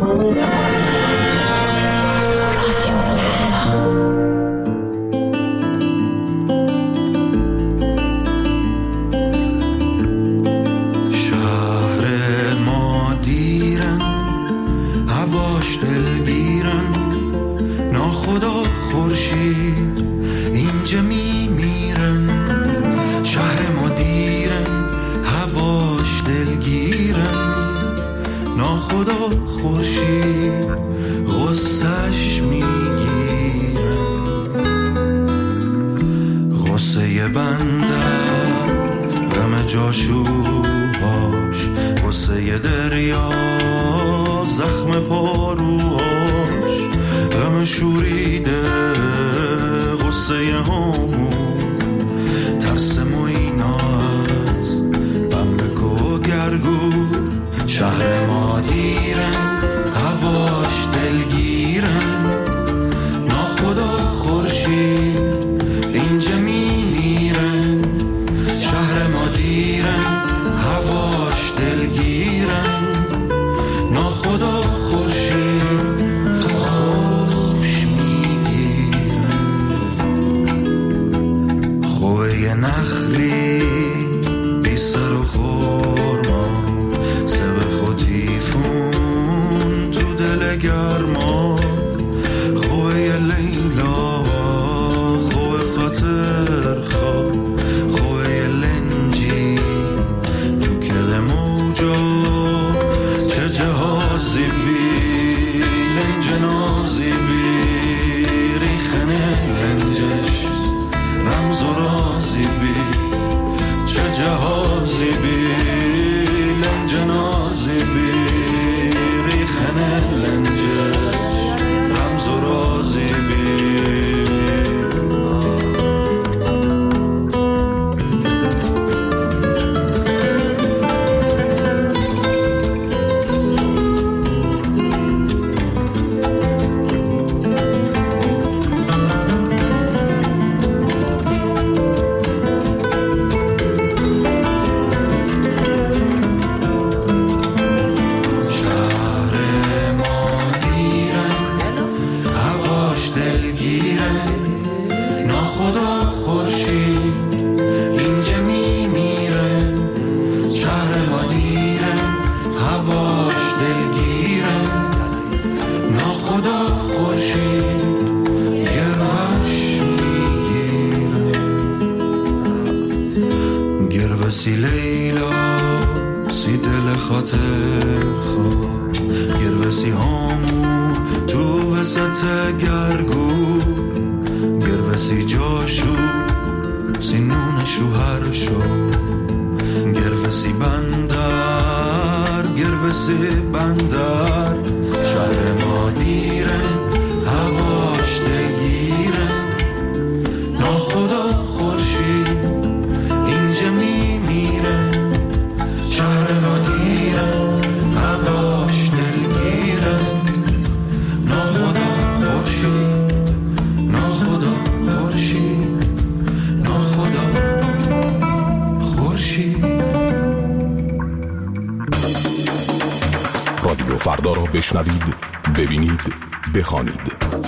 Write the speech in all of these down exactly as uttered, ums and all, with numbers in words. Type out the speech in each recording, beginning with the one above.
فردا را بشنوید، ببینید، بخوانید.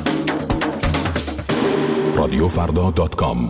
رادیو فردا دات کام.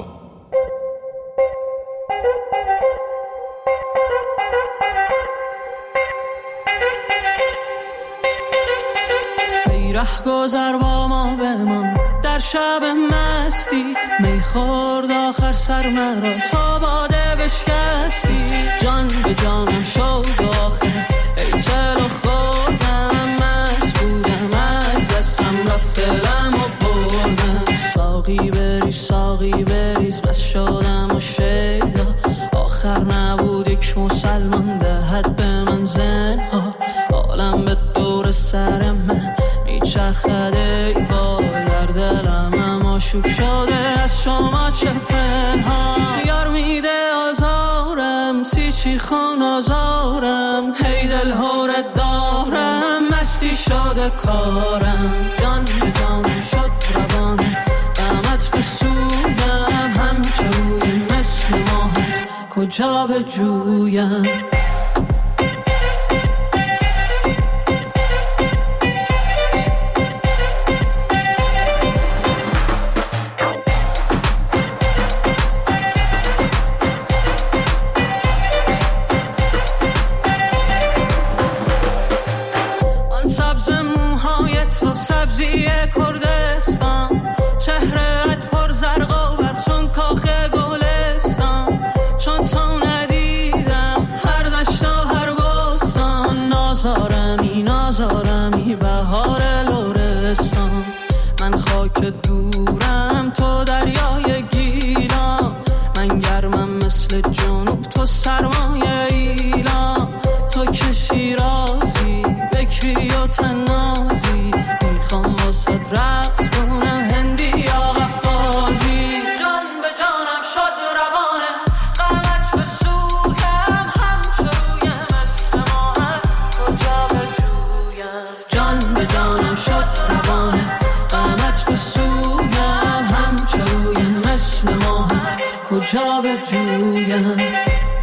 ای ره گذر با ما بمان در شب مستی، می خورد آخر سر مرا تا باده بشکستی. جان به جانم شد آخر ای چلو خوردم، مست بودم از دستم رفت دلم و بردم. ساقی بریز ساقی بریز بس شدم و شیدا، آخر نبود یک مسلمان دهد به من زنها. عالم به دور سر من میچرخد ای وای، در دلم اما شوک شده از شما چه پنهان. یار میده آزارم سیچی خان آزارم، هی دل هورت دارم مستی شده کارم. جان به جانم شد روانم قامت به سویم، همچه روی مثل ماهت کجا به جویم. آزارمی نازارمی بهار لرستان. من خاک دورم تو دریای گیلان، من گرمم مثل جنوب تو سرمایه ایلان. تو که شیرازی بکری و تنازی، میخوام واسه رقص کنم هندی یا قفقازی. جان به جانم شد روانه قامت به سویم، همچو روی مثل ماهت کجا به جویم. جان به جانم شد روانه قامت به سویم، همچو روی مثل ماهت کجا به جویم.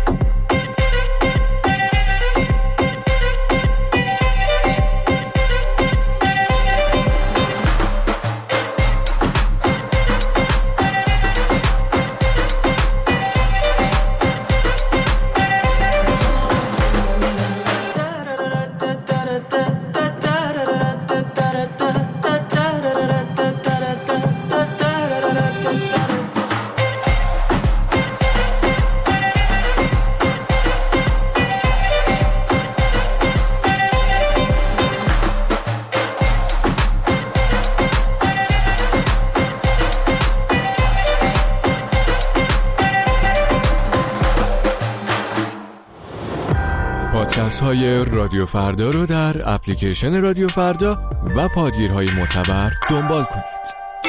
پادکست های رادیو فردا رو در اپلیکیشن رادیو فردا و پادگیرهای معتبر دنبال کنید.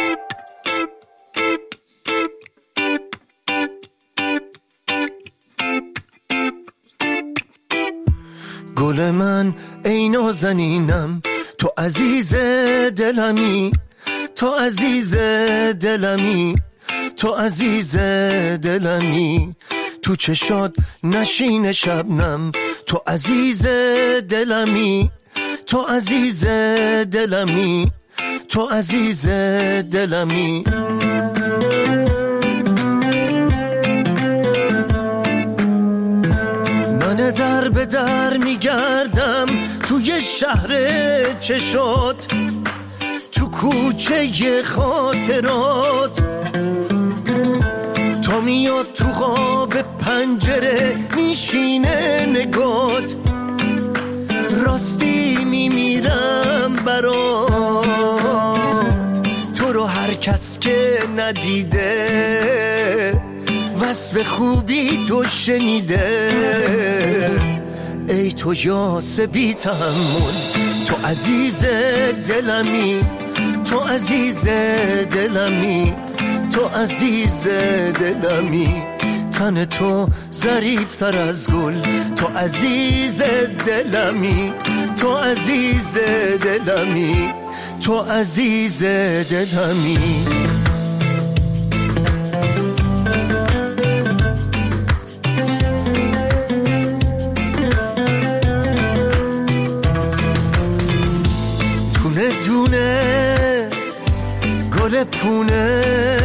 گل من ای نازنینم، تو عزیز دلمی، تو عزیز دلمی، تو عزیز دلمی. تو چشات نشین شبنم، تو عزیز دلمی، تو عزیز دلمی، تو عزیز دلمی. من در به در میگردم توی شهر چشات، تو کوچه خاطرات. تا میاد تو خواب پنجره میشینه نگات، راستی میمیرم برات. تو رو هر کس که ندیده وصف خوبی تو شنیده. ای تو یاس بی تحمل، تو عزیز دلمی، تو عزیز دلمی، تو عزیز دلمی. تن تو ظریفتر از گل، تو عزیز دلمی، تو عزیز دلمی، تو عزیز دلمی. دونه دونه گل پونه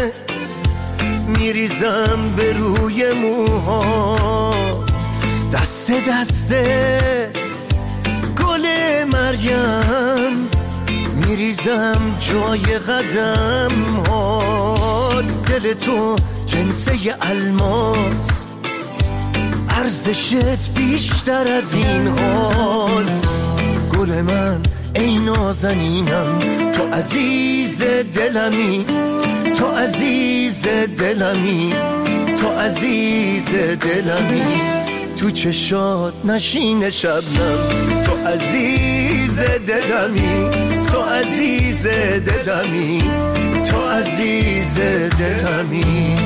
میریزم به روی موهات، دست دسته گل مریم میریزم جای قدم ها. دل تو جنسه الماس، ارزشت بیشتر از این هاست. گل من ای نازنینم، تو عزیز دلمی، تو عزیز دلمی، تو عزیز دلمی. تو چشات نشین شبنم، تو عزیز دلمی، تو عزیز دلمی، تو عزیز دلمی.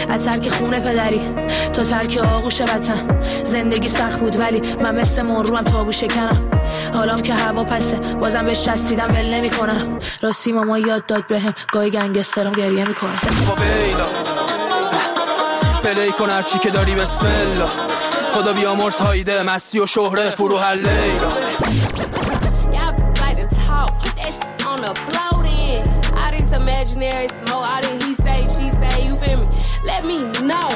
از ترک خونه پدری تا ترک آغوش وطن. زندگی سخت بود ولی من مثل مرو هم تابو شکنم. حالام که هوا پسه بازم بهش چسبیدم ول نمی کنم. راستی ماما یاد داد بهم گاهی گنگسترم گریه میکنم. ویلا پلی کن هرچی که داری بسم الله. خدا بیامرز هایده مستی و شهره فروح لیلا. Imaginary smoke, all that he say, she say, you feel me? Let me know.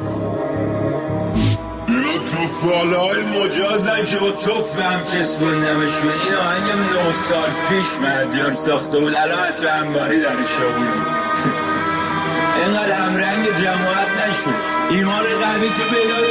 تو فالای مجازن که با توفم چسبوندمشون. این آهنگم نه سال پیش مدیار ساخته بود، الان تو انباری درشا بودیم. اینقدر همرنگ جماعت نشون، ایمان قوی تو بیداد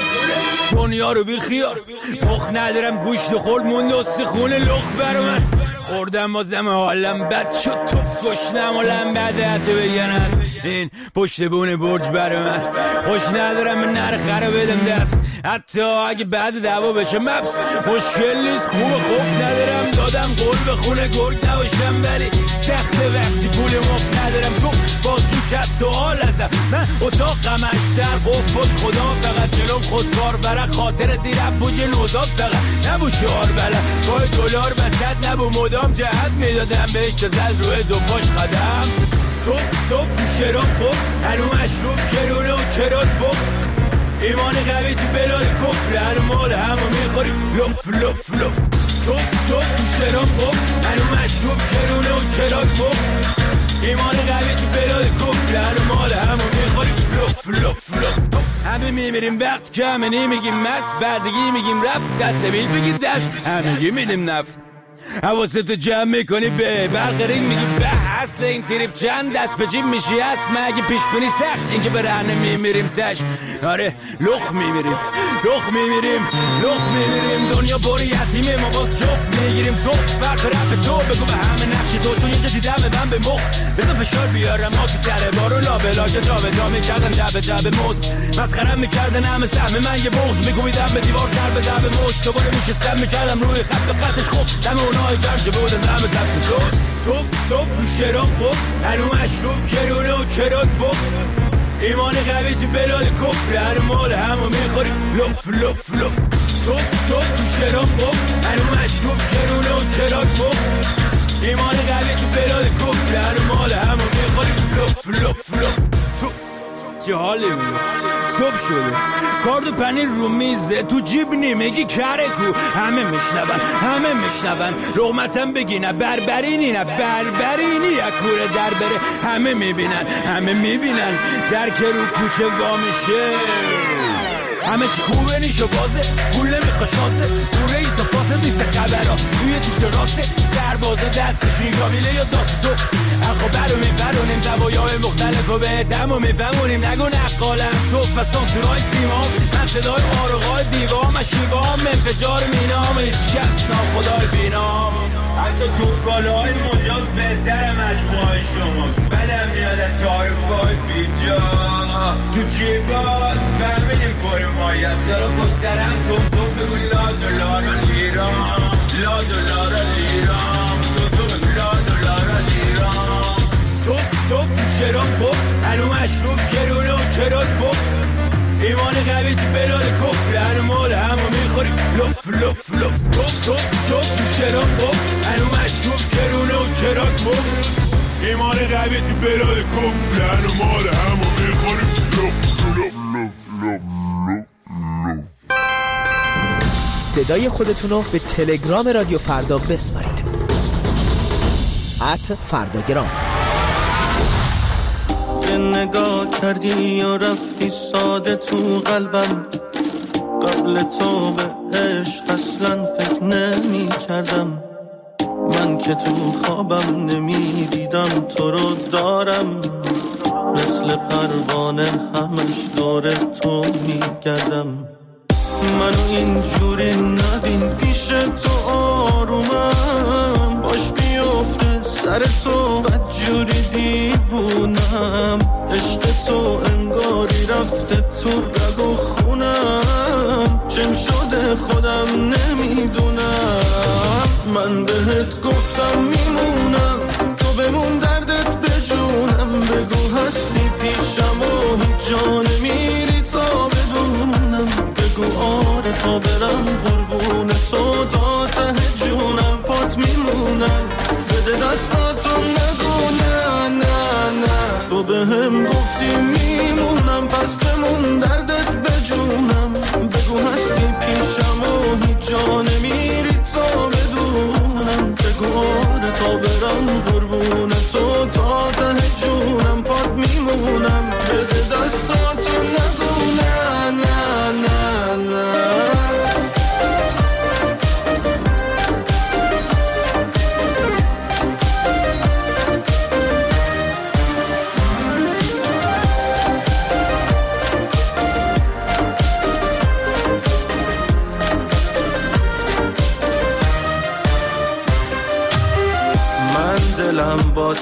کفره. دنیا رو بی خیار مخ ندارم، گوشت خورد موند استخون لخ بر من. خوردم بازم حالم بد شد، توف گشنم و لنبده حتی بگن هست این پشت بون برج بر من. خوش ندارم به نرخه رو بدم دست، حتی اگه بعد دعوا بشه مبس مشکل نیست. خوب خوف ندارم دادم قول به خونه گرگ نباشم، ولی سخت وقتی پول مفت ندارم. تو بازو کت سوال ازم، من اتاقم اشتر قف باش خدا فقط جلوم خودکار برق خاطر دیرم بوج نوزاد فقط نبو شعار بلد با دلار بسد نبو مدام جهت میدادم بهش تزد روی دو پاش قدم. تو تو فوشرام خوب هنو مشروب کرونه و کرات بخ. ایمان قوی تو بلاد کفر هنو مال همو میخوریم لف لف لف. تو تو فوشرام خوب هنو مشروب کرونه و کرات بخ. ایمان قوی تو بلاد کفر هنو مال همو میخوریم لف لف لف. همه میمیریم وقت کمه نمیگیم مست، بردگی میگیم رفت دست بیل بگیم دست همگی میدیم نفت. حواستو جمع میکنی به برقرین میگی به اصل این تریف چند دست به جیم میشی هست مگه پیش بینی سخت اینکه به رهنه میمیریم تش. آره لخ میمیریم لخ میمیریم لخ میمیریم. دنیا باری یتیمه ما باز جفت میگیریم. تو فرق رفت تو بگو به همه نقشی تو، چون یه جا دیدم من به مخ بزن فشار بیارم ما تو تره بارو لابلا که جا به جا میکردن جبه جبه موز مسخرم میکردن همه سهم من یه بغز میگویدم به دیوار ضربه ضربه مش دوباره میشستم میکردم روی خط به خطش خوب دم اونای گرجه بودن دم زبط شد. توف توف شرام خوب هنو مشروب کرونه و کرات بخ. ایمان قوی تو بلاد کفر هر مال همو میخوریم لف لف لف. توف توف شرام خوب هنو مشروب کرونه و کرات بخ. ایمان قوی تو بلاد کفر هر مال همو میخوریم لف لف لف. تو چه حالی میگه صبح شده کارد و پنیر رو میزه تو جیب نیمگی کره کو. همه میشنون همه میشنون لغمتم بگینه بربرینی نه بربرینی اکوره در بره. همه میبینن همه میبینن در که رو کوچه وا میشه. همه چی خوبه نیشو بازه پول نمیخوا شاسه اون رئیس و فاسد نیست خبرها توی تیتر راسه سربازه دستشون کابیله یا داست تو اخو برو میبرونیم زوایای مختلف و به تمام میفهمونیم نگو نقالم تو فسان سورای سیمام من صدای آرقای دیوام شیوام انفجار مینام هیچ کس ناخدای بینام. حتی تو فالای مجاز بهتر مجموعه شماست بدم میادم تعریفای بیجا تو جیبات فهمیدیم پاری مایی از سالا پسترم تون تون بگو لا دلارا لیرام لا دلارا لیرام تون تون بگو لا دلارا لیرام. تو تو فوشرام خوب هنو مشروب کرونه و کرات بخ. ایمان قوی تو بلاد کفر هنو مال همو میخوریم لف لف لف. تو تو تو فوشرام خوب هنو مشروب کرونه و کرات بخ. ایمان قوی تو بلاد کفر هنو مال همو میخوریم لف لف لف لف. صدای خودتونو به تلگرام رادیو فردا بسپارید ات فرداگرام. یه نگاه کردی یا رفتی ساده تو قلبم قبل تو به عشق اصلا فکر نمی کردم. من که تو خوابم نمی دیدم تو رو دارم مثل پروانه همش دور تو می گردم. منو اینجوری نبین پیش تو آرومم باش بیفته سر تو بدجوری دیوونم. عشق تو انگاری رفته تو رگ و خونم چم شده خودم نمیدونم. من بهت گفتم میمونم تو بمون دردت بجونم بگو هستی پیشم و هیچ جا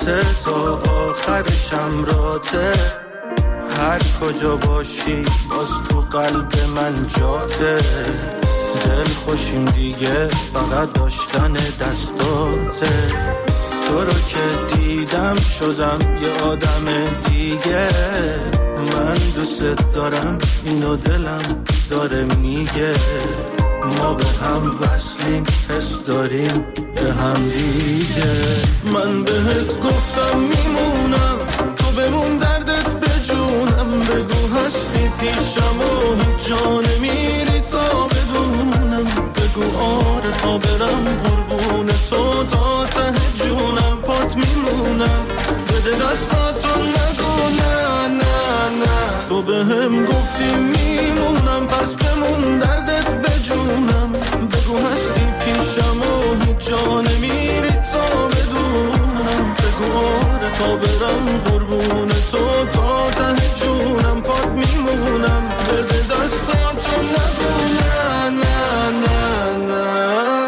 راته تا آخرشم راته، هر کجا باشی باز تو قلب من جاته، دل خوشیم دیگه فقط داشتن دستاته، تو رو که دیدم شدم یه آدم دیگه، من دوست دارم اینو دلم داره میگه، ما به هم وصلیم حس داریم به هم دیگه، من بهت گفتم میمونم تو بمون دردت بجونم، بگو هستی پیشم و هیچ جا نمیری تا بدونم، بگو آره تا برم قربون تو تا ته جونم، پات میمونم بده دستاتو نگو نه نه نه، تو به هم گفتی میمونم پس بمون دردت بجونم، بگو هستی پیشم و هیچ جا نمیری تا بدونم، بگو آره تا برم قربون تو تا ته جونم، پات میمونم بده دستاتو نگو نه نه نه نه.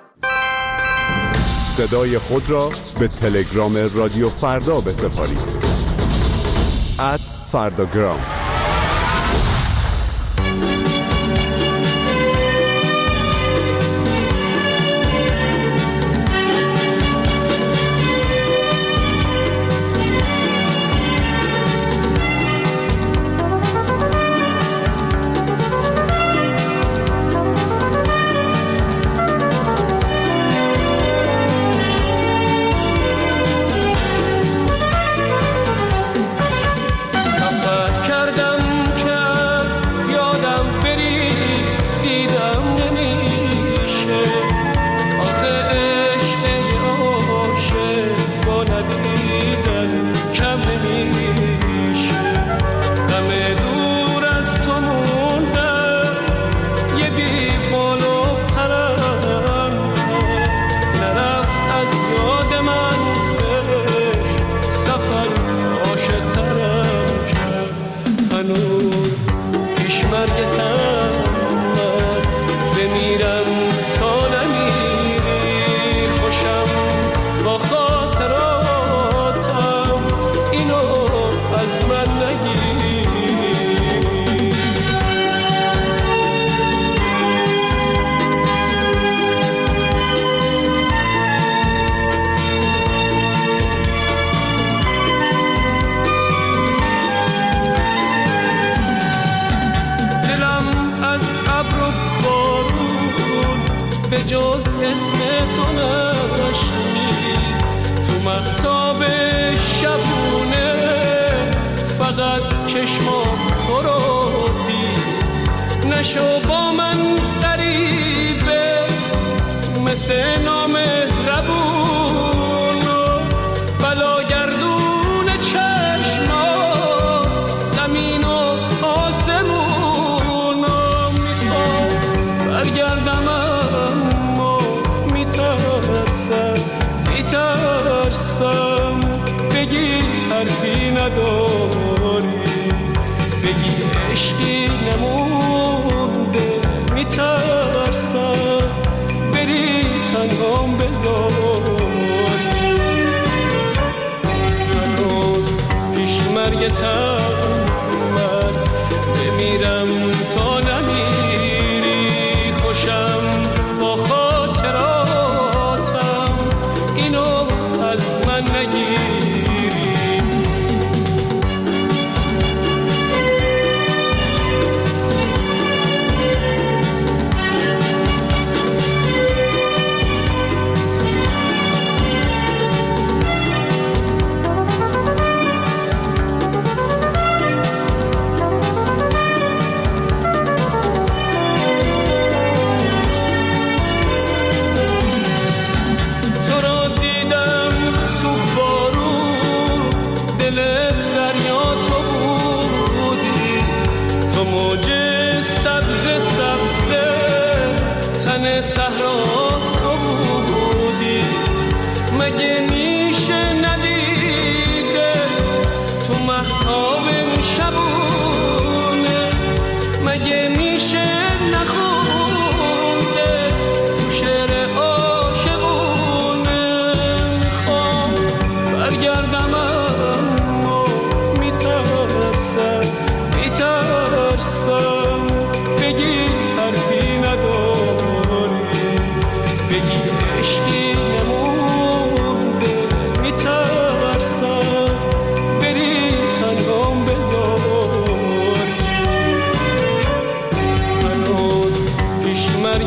صدای خود را به تلگرام رادیو فردا بسپارید ات فرداگرام.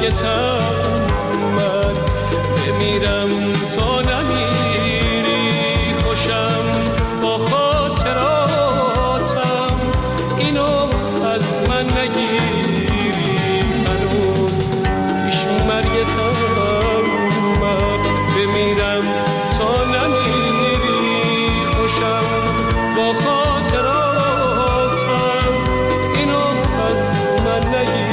مرگتم من بمیرم تا نمیری خوشم با خاطراتم اینو از من نگیری هنوز پیش مرگتم من بمیرم تا نمیری خوشم با خاطراتم اینو از من نگیری.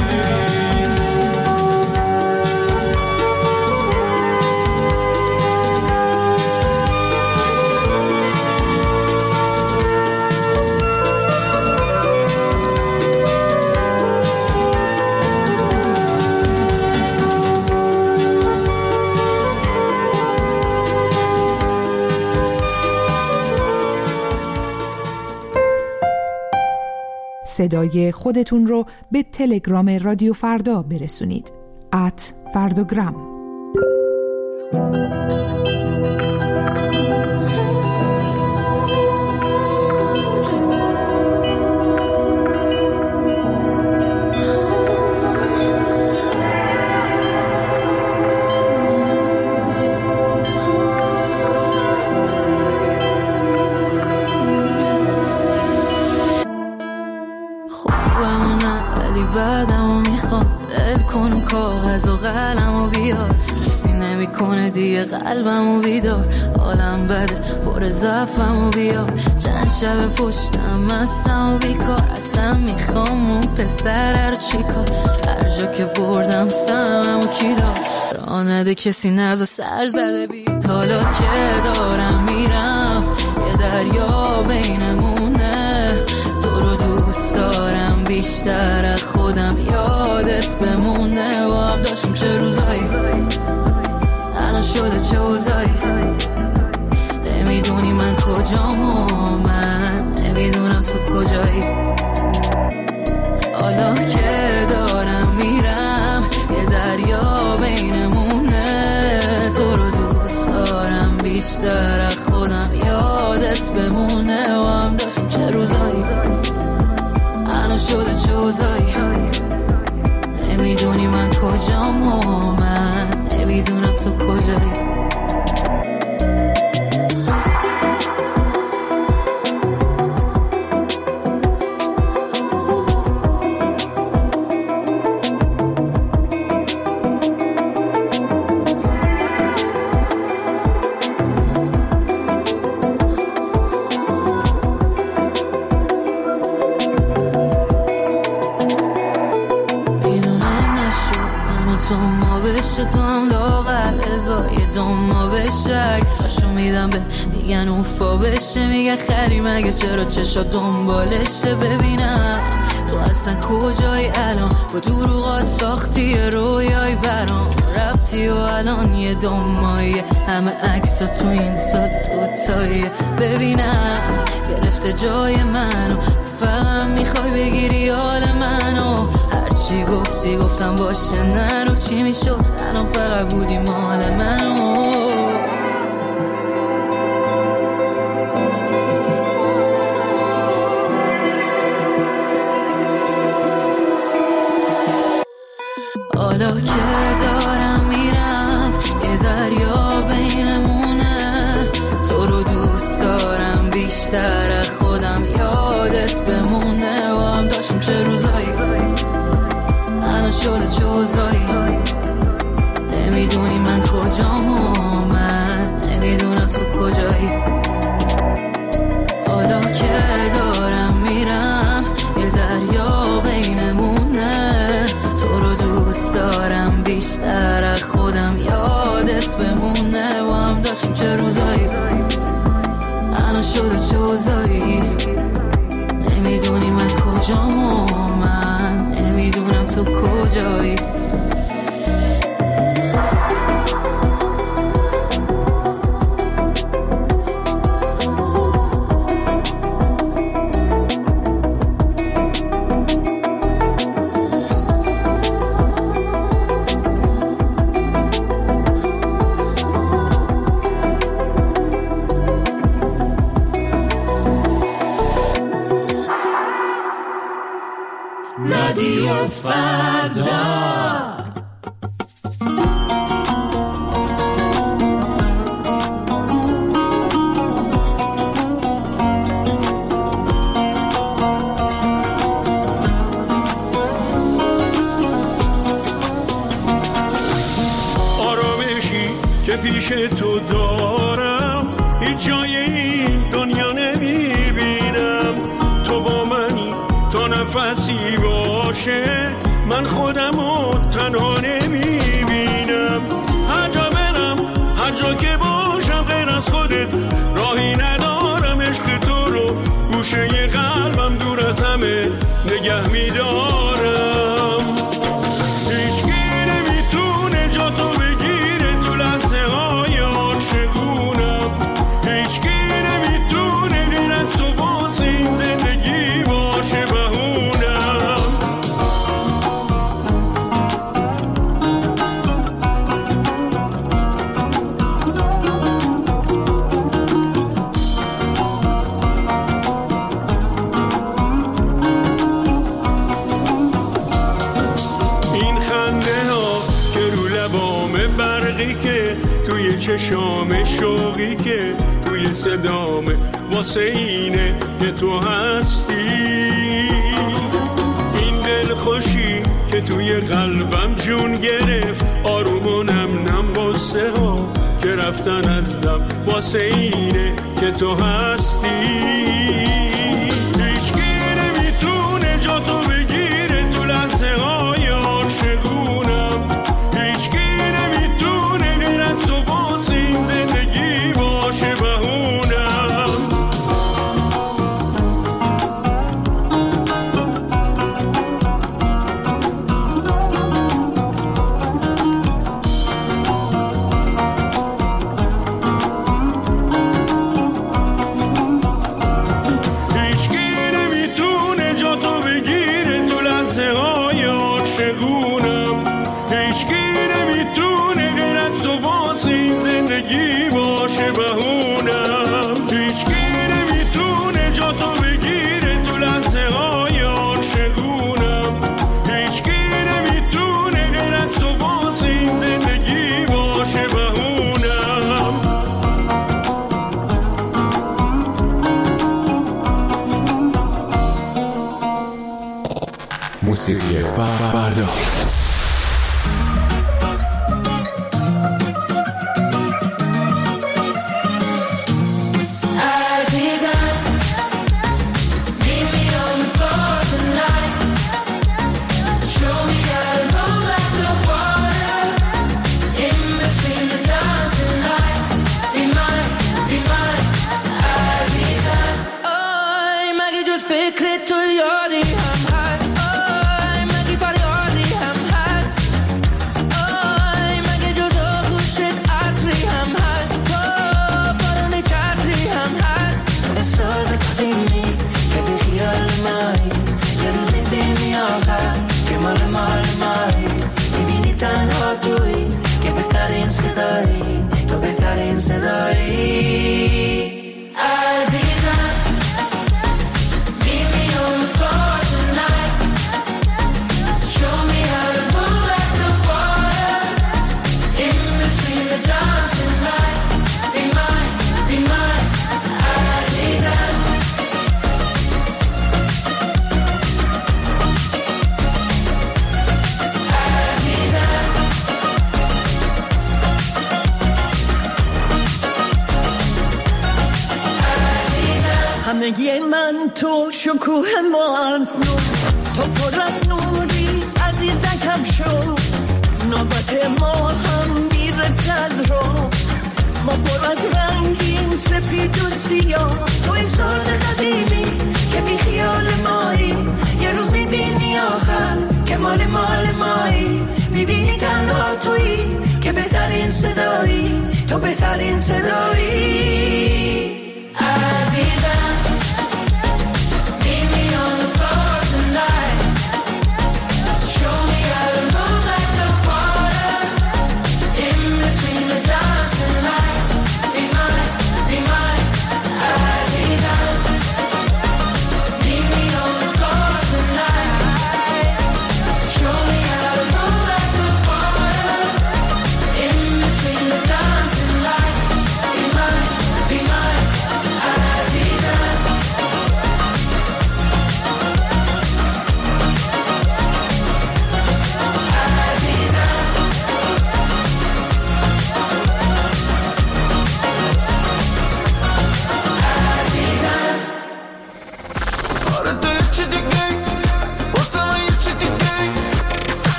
صدای خودتون رو به تلگرام رادیو فردا برسونید. ات فرداگرام. بعدمو میخوام دل کن کاغذ و قلمو بیار کسی نمیکنه دیگه قلبمو بیدار حالم بده پر ضعفمو بیار چند شب پشتم مستم و بیکار اصلا میخوام اون پسر رو چیکار هر جا که بردم سممو کی دار راه نده کسی نزا سر زده بید حالا که دارم میرم یه دریا بینمونه تو رو دوست دارم بیشتر از خودم یادت بمونه و هم داشتیم چه روزایی الان شده چه اوزایی نمیدونی من کجام و من نمیدونم تو کجایی حالا که دارم میرم یه دریا بینمونه تو رو دوست دارم بیشتر از خودم یادت بمونه و هم داشتیم چه روزایی شده چه اوزایی نمیدونی من کجام و من نمیدونم تو کجایی تو هم لاغر ازای دوما بشه عکساشو میدم به میگن اوفا بشه میگن خری مگه چرا چشا دنبالشه ببینم تو اصلا کجایی الان با دروغات ساختی رویای برام رفتی و الان یه دومایی همه عکسا تو این سا دوتایی ببینم گرفته جای منو فقط میخوای بگیری حال منو هرچی گفتی گفتم باشه نرو چی میشد الان فقط بودی مال منو حالا که دارم میرم یه دریا بینمونه تو رو دوست دارم بیشتر از خودم یادت بمونه و هم داشتیم چه روزایی الان شده چه اوزایی نمیدونی من کجام و من نمیدونم تو کجایی حالا که دارم میرم یه دریا بینمونه تو رو دوست دارم بیشتر از خودم یادت بمونه و هم داشتیم چه روزایی الان شده چه اوزایی نمیدونی من کجام و من نمیدونم تو کجایی رادیو فردا پیش تو دارم، هیچ جای این دنیا نمیبینم. تو با منی تا نفسی باشه، من خودمو تنها نمیبینم. هر جا برم، هر جا که باشم غیر از خودت راهی ندارم. عشق تو رو گوشه قلبم دور از همه نگه میدارم. هیچکی نمیتونه جا تو بگیره تو لحظه های عاشقونم. هیچکی نمیتونه غیر از تو واسه این زندگی باشه بهونم. چشام شوقی که توی صدامه واسه اینه که تو هستی. این دل خوشی که توی قلبم جون گرفت، آروم و نم نم قصه ها که رفتن از دم واسه اینه که تو هستی. هیچکی نمیتونه جا تو بگیره تو لحظه های عاشقونم. هیچکی نمیتونه غیر از تو واسه این زندگی باشه بهونم. هیچکی نمیتونه جا تو بگیره تو لحظه های عاشقونم. هیچکی نمیتونه غیر از تو واسه این زندگی باشه بهونم. هیچکی نمیتونه جا تو بگیره تو لحظه های عاشقونم. هیچکی نمیتونه غیر از تو واسه این زندگی باشه بهونم. موسیقی فردا. همگی من تو شکوه مارز نور، تو پر از نوری عزیزکم شو. نوبت ما هم میرسد رو، ما پر از رنگیم سپید و سیاه. توی ساز قدیمی که بی خیال مایی، یه روز میبینی آخر که مال مال مایی. میبینی تنها تویی که بهترین صدایی، تو بهترین صدایی. عزیزم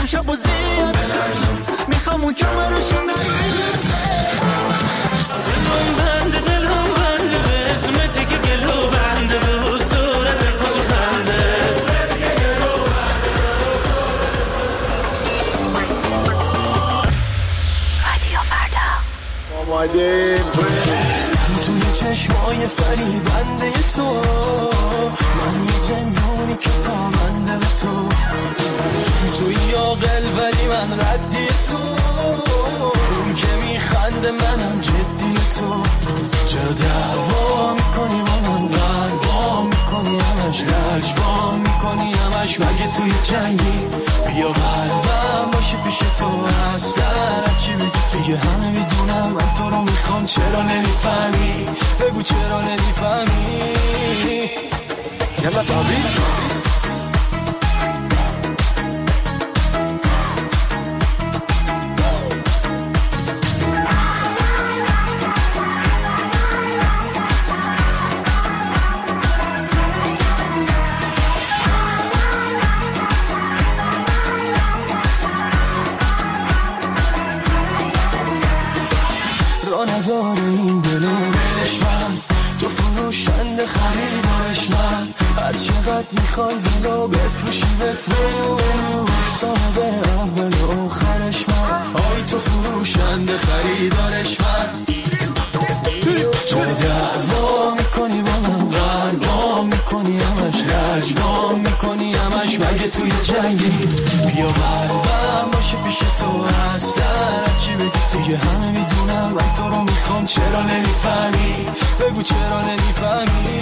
شب و زیاد میخوام اون کمرشو نگیره دلم بنده دلم بنده به اسمتی که گلو بنده به صورت خوش و خنده رادیو فردا آمادیم توی چشمای فریبنده تو من یه زندانی که پامنده به تو توی عاقل ولی من ردی تو اون که میخنده منم جدی تو چرا دعوا میکنی با من قلبا میکنی همش رجبا میکنی همش مگه توی جنگی بیا قلبم باشه پیش تو اصلا چی بگی دیگه همه میدونم من تو رو میخوام چرا نمیفهمی بگو چرا نمیفهمی یلا بابی نداره این دلش من تو فروشنده خریدارش من هر چقدر میخوای دلو بفروشی بفروش صاحب اول و آخرش من آی تو فروشنده خریدارش من چرا دعوا میکنی با من قلبا میکنی همش رجبا میکنی همش مگه توی جنگی بیا قلبم باشه پیش تو اصلا چی بگی دیگه همه میدونم من تو رو میخوام چرا نمیفهمی بگو چرا نمیفهمی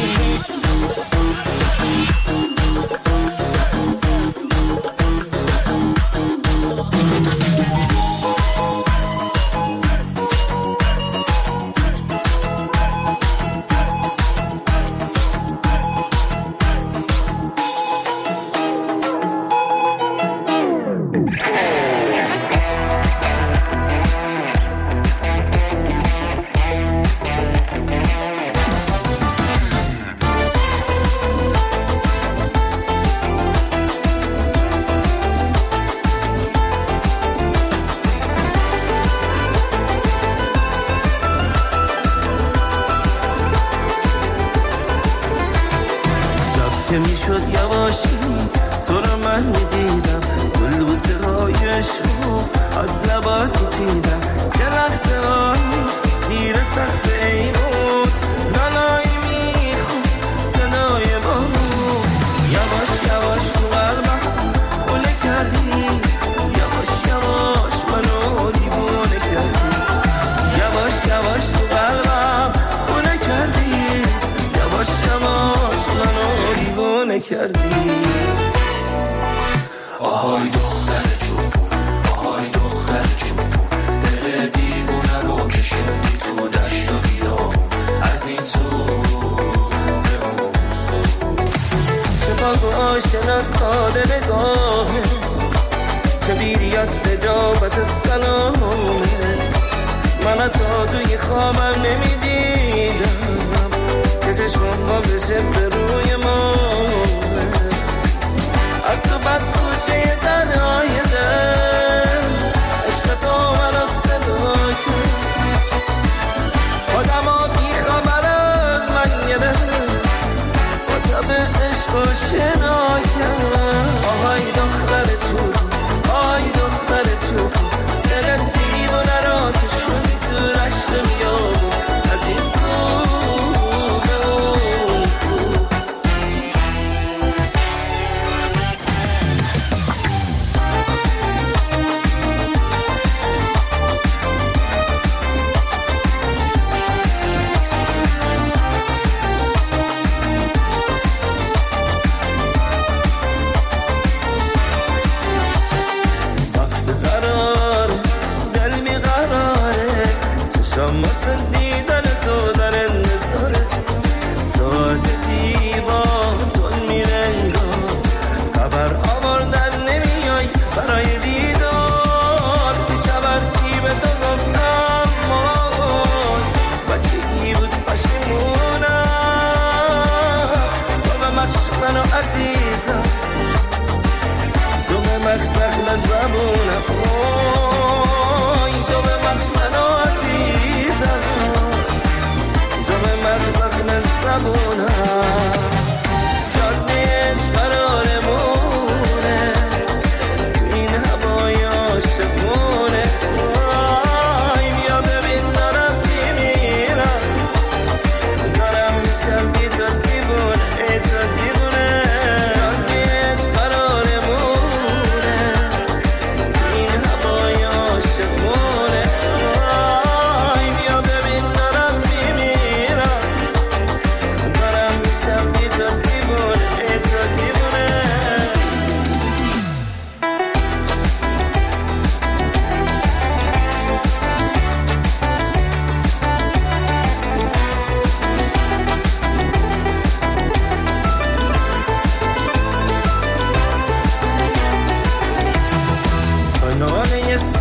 که میشد یواشی تو رو من میدیدم گل بوسه های عشقو از لبات میچیدم چه لحظه هایی تیر سخت ایمون نانایی میخون صدای بارون یواش یواش تو قلبم خونه کردی یواش یواش منو دیوونه کردی یواش یواش تو قلبم خونه کردی یواش یواش منو دیوونه کردی آهای دختر چوبون آهای دختر چوبون دل دیوونه رو کشوندی تو دشت و بیابون از این سو به اون سو چه پاک و آشنا ساده نگاهه چه بیری از نجابت سلامه من تا توی خوابم نمیدیدم که چشمم با بشه به روی ما از تو بس کوچه تنهای دل عشق تو منو صدا کرد خودم ها بی خبر از من گرفت با تب عشق و شنا کرد آهای دختر تو آهای دختر تو دل دیوانه را که شدی تو رشت میامون از این سو به اون سو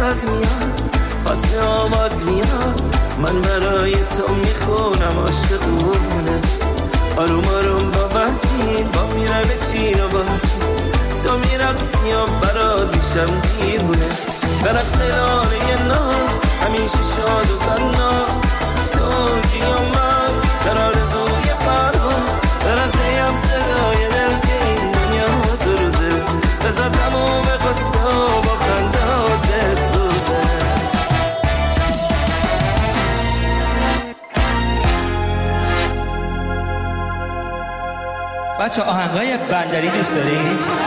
باز میاد فصل آواز میاد من برای تو میخونم عاشقونه آروم آروم با وحشی با میرم چین و با تو میرقصی و برات میشم دیوونه برقص لانه ناز همیشه شاد و تناز تو جی و من در آرزوی پرواز برقصیم صدای دل که این دنیا دو روزه بذار تموم قصه و با خندات بسوزه. بچه آهنگای بندری دوست دارید؟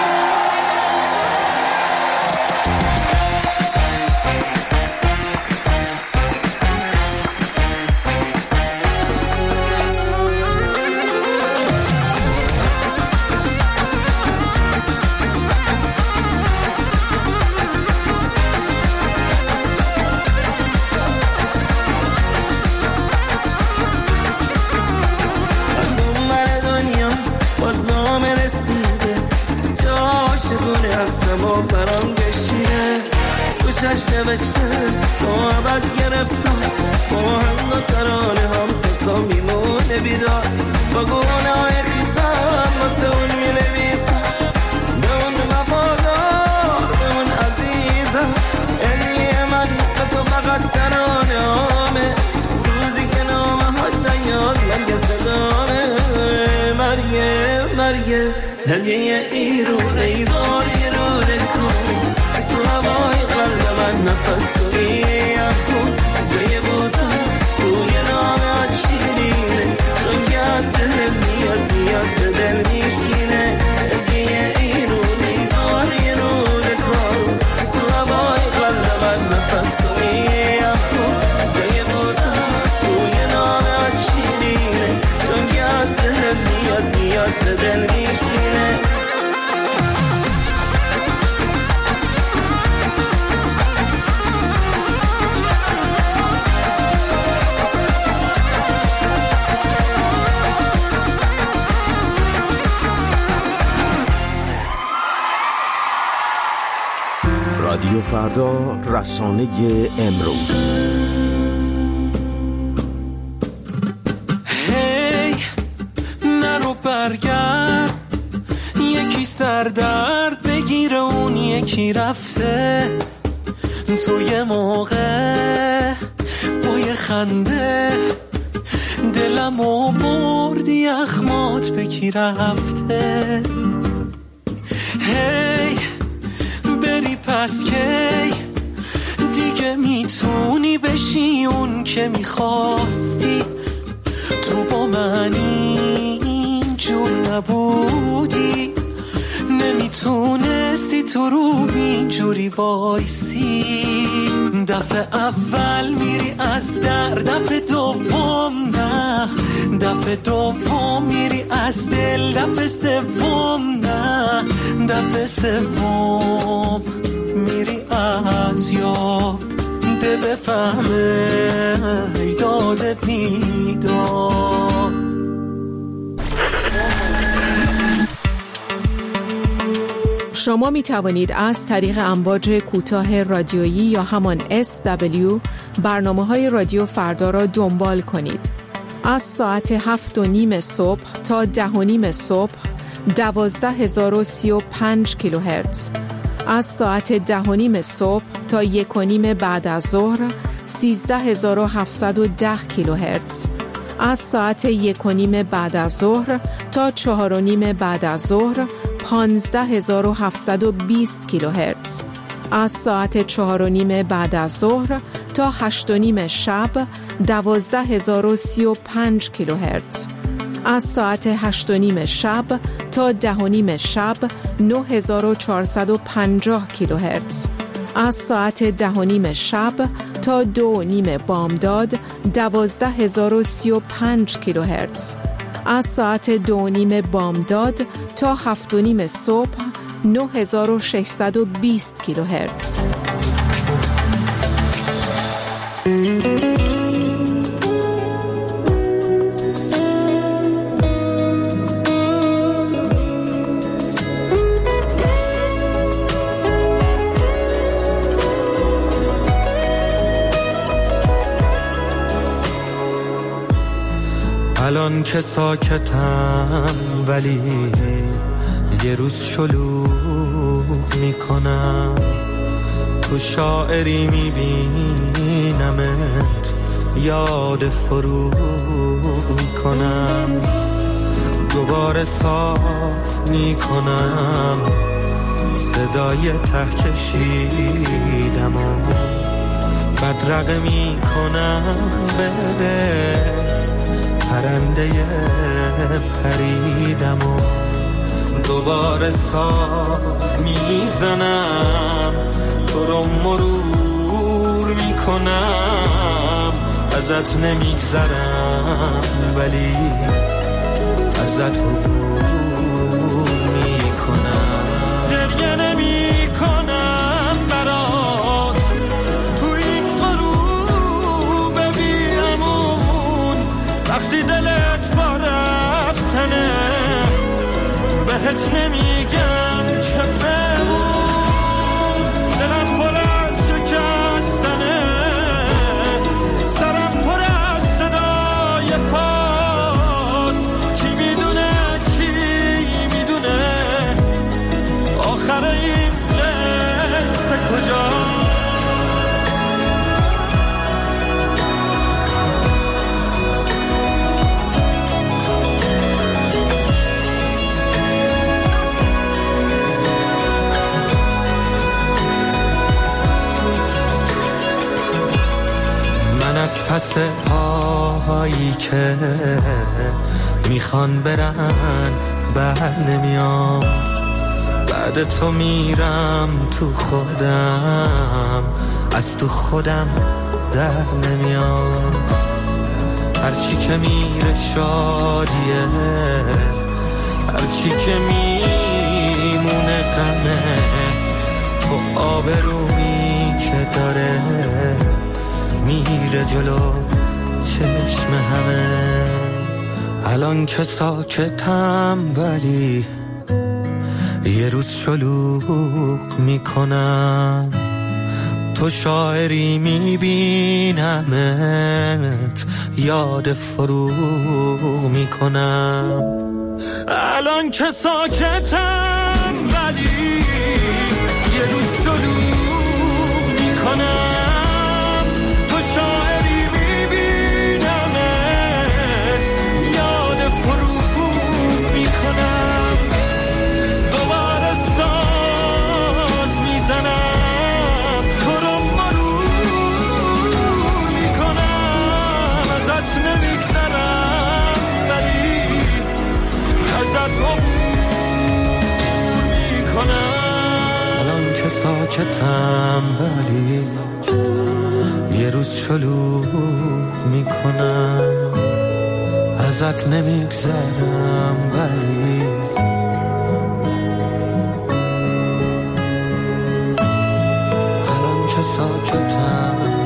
برام بشینه گوشش نوشته با عبد گرفتم با هم و ترانه هم قصا میمونه بیدار با گونه های خیسم واسه اون می نویسم به اون وفادار به اون عزیزم هدیه من به تو فقط ترانه همه روزی که نامه ها نیاد مرگ صدامه مرگه مرگه هدیه ایرون ایزار ایرونه کن تو هوای قلب من نفس و میخون جای بوزن روی نامه شیرینه چون که از دل میاد میاد به دل میشینه هدیه ایرون ایزار ایرونه کن تو هوای قلب من نفس و میخون جای بوزن روی نامه شیرینه چون که از دل میاد میاد به دل میشینه. رادیو فردا، رسانه امروز. هی نرو برگرد یکی سردرد بگیره اون یکی رفته تو یه موقع با یه خنده دلمو بردی اخمات بگی رفته هی بری پس کی دیگه میتونی بشی اون که میخواستی تو با من اینجور نبودی نمیتونستی تو رو اینجوری وایسی دفعه اول میری از در دفعه دوم نه دفعه دوم میری از دل دفعه سوم نه دفعه سوم میری از یاد ده بفهمه ایداد بیداد. شما می توانید از طریق امواج کوتاه رادیویی یا همان اس دبلیو برنامه‌های رادیو فردا را دنبال کنید. از ساعت هفت و نیم صبح تا ده و نیم صبح دوازده هزار و سی و پنج کیلوهرتز، از ساعت ده و نیم صبح تا یک و نیم بعد از ظهر سیزده هزار و هفتصد و ده کیلوهرتز، از ساعت یک و نیم بعد از ظهر تا چهار و نیم بعد از ظهر پانزده هزار و هفتصد و بیست کیلوهرتز، از ساعت چهار و نیم بعد از ظهر تا هشت و نیم شب دوازده هزار و سی و پنج کیلوهرتز، از ساعت هشت و نیم شب تا ده و نیم شب نه هزار و چهارصد و پنجاه کیلوهرتز، از ساعت ده و نیم شب تا دو و نیم بامداد دوازده هزار و سی و پنج کیلوهرتز، از ساعت دو و نیم بامداد تا هفت و نیم صبح نه هزار و ششصد و بیست کیلوهرتز. الان که ساکتم ولی یه روز شلوغ میکنم، تو شاعری میبینمت یاد فروغ میکنم، دوباره صاف میکنم صدای ته کشیدم و بدرقه میکنم بره پرنده پریدم و دوباره صاف میزنم تو رو مرور میکنم، ازت نمیگذرم ولی ازت عبور میکنم، گریه نمیکنم برات تو این غروب بیامون، وقتی دلت با رفتنه بهت نمیگم که بمون، دلم پر از شکستنه، سرم پر از صدای پاس، کی میدونه کی میدونه آخر این قصه کجاست. از پس پاهایی که میخوان برن بر نمیام، بعد تو میرم تو خودم، از تو خودم در نمیام، هرچی که میره شادیه، هرچی که میمونه غمه، تو آبرومی که داره میره جلو چشم همه، الان که ساکتم ولی یه روز شلوغ میکنم، تو شاعری میبینمت یاد فروغ میکنم، الان که ساکتم ولی یه روز شلوغ میکنم، الان که ساکتم ولی یه روز شلوغ میکنم، ازت نمیگذرم ولی الان که ساکتم